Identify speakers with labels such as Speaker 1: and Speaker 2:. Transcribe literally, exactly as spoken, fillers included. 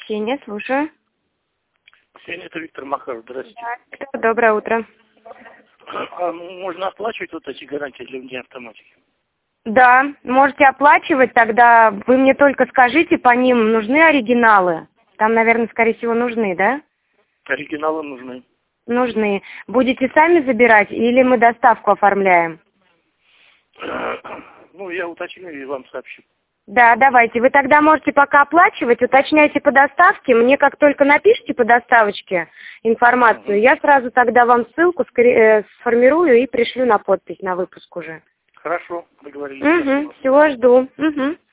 Speaker 1: Ксения, слушаю.
Speaker 2: Ксения, это Виктор Макаров. Здравствуйте.
Speaker 1: Да, доброе утро.
Speaker 2: А можно оплачивать вот эти гарантии для внедения автоматики?
Speaker 1: Да, можете оплачивать, тогда вы мне только скажите, по ним нужны оригиналы? Там, наверное, скорее всего, нужны, да?
Speaker 2: Оригиналы нужны.
Speaker 1: Нужны. Будете сами забирать или мы доставку оформляем?
Speaker 2: Ну, я уточню и вам сообщу.
Speaker 1: Да, давайте. Вы тогда можете пока оплачивать, уточняйте по доставке. Мне как только напишите по доставочке информацию,
Speaker 2: Угу.
Speaker 1: я сразу тогда вам ссылку скори- э, сформирую и пришлю на подпись на выпуск уже.
Speaker 2: Хорошо, договорились.
Speaker 1: Угу, всего жду. Угу.